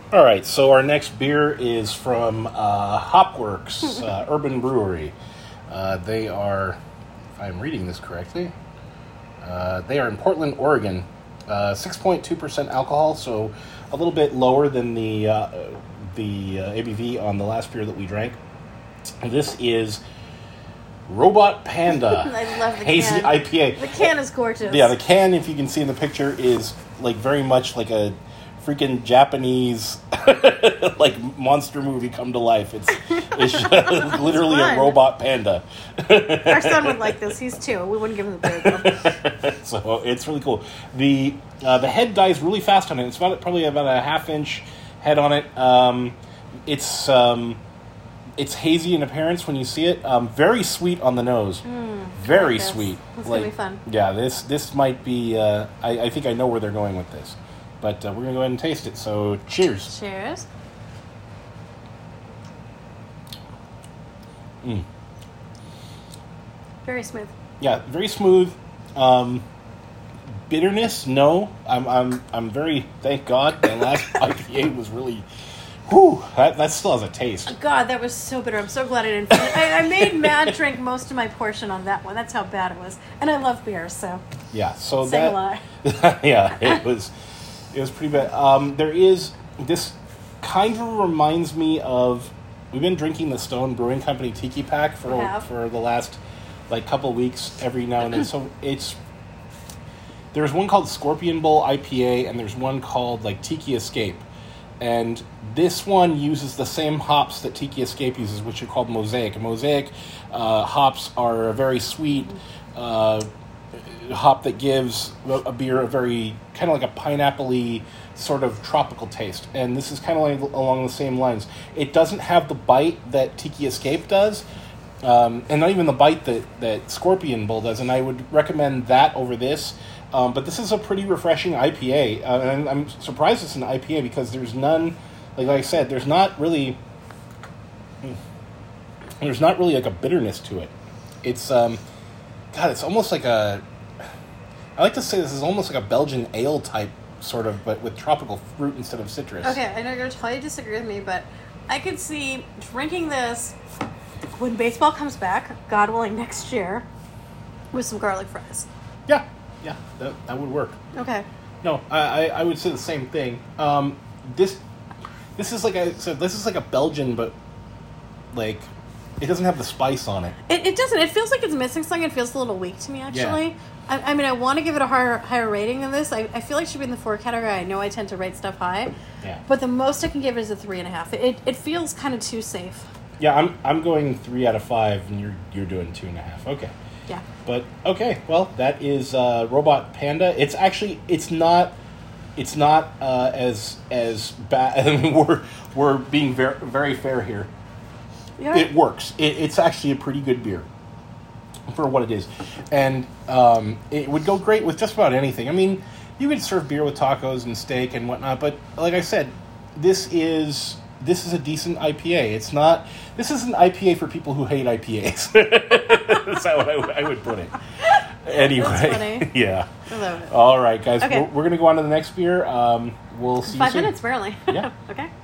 All right, so our next beer is from Hopworks Urban Brewery. They are, if I'm reading this correctly, they are in Portland, Oregon. 6.2% alcohol, so a little bit lower than the ABV on the last beer that we drank. This is Robot Panda. I love the Hazy can. IPA. The can is gorgeous. Yeah, the can, if you can see in the picture, is like very much like a freaking Japanese like monster movie come to life. It's just literally a robot panda. Our son would like this. He's 2. We wouldn't give him the beer though. So it's really cool. The head dies really fast on it. It's probably about a half-inch head on it. It's hazy in appearance when you see it. Very sweet on the nose. Very sweet. It's gonna be fun. Yeah, this might be. I think I know where they're going with this, but we're gonna go ahead and taste it. So cheers. Cheers. Very smooth. Yeah, very smooth. Bitterness, no. I'm very, thank God. The last IPA was really, whew, that still has a taste. God, that was so bitter. I'm so glad I didn't finish. I made Matt drink most of my portion on that one. That's how bad it was. And I love beer, so. Yeah, so Say a lie. Yeah, it was pretty bad. There is, this kind of reminds me of, we've been drinking the Stone Brewing Company Tiki Pack for the last like couple weeks every now and then. So there's one called Scorpion Bowl IPA and there's one called like Tiki Escape. And this one uses the same hops that Tiki Escape uses, which are called Mosaic. And Mosaic hops are a very sweet hop that gives a beer a very kind of like a pineapple-y sort of tropical taste. And this is kind of like along the same lines. It doesn't have the bite that Tiki Escape does, and not even the bite that Scorpion Bowl does. And I would recommend that over this. But this is a pretty refreshing IPA, and I'm surprised it's an IPA because there's none, like I said, there's not really like a bitterness to it. It's it's almost like I like to say this is almost like a Belgian ale type sort of, but with tropical fruit instead of citrus. Okay, I know you're going to totally disagree with me, but I could see drinking this when baseball comes back, God willing, next year, with some garlic fries. Yeah, that would work. Okay. No, I would say the same thing. This is like I said, this is like a Belgian, but like it doesn't have the spice on it. It doesn't. It feels like it's missing something. It feels a little weak to me, actually. Yeah. I mean, I want to give it a higher rating than this. I feel like it should be in the 4 category. I know I tend to rate stuff high. Yeah. But the most I can give it is a 3.5. It feels kind of too safe. Yeah, I'm going 3 out of 5, and you're doing 2.5. Okay. Yeah. But okay, well, that is Robot Panda. It's not as bad. I mean, we're being very, very fair here. Yeah. It works. It's actually a pretty good beer for what it is, and it would go great with just about anything. I mean, you could serve beer with tacos and steak and whatnot, but like I said, this is a decent IPA. This is an IPA for people who hate IPAs. That's how I would put it. Anyway. That's funny. Yeah. I love it. All right, guys. Okay. We're going to go on to the next beer. We'll see you soon. 5 minutes, barely. Yeah. Okay.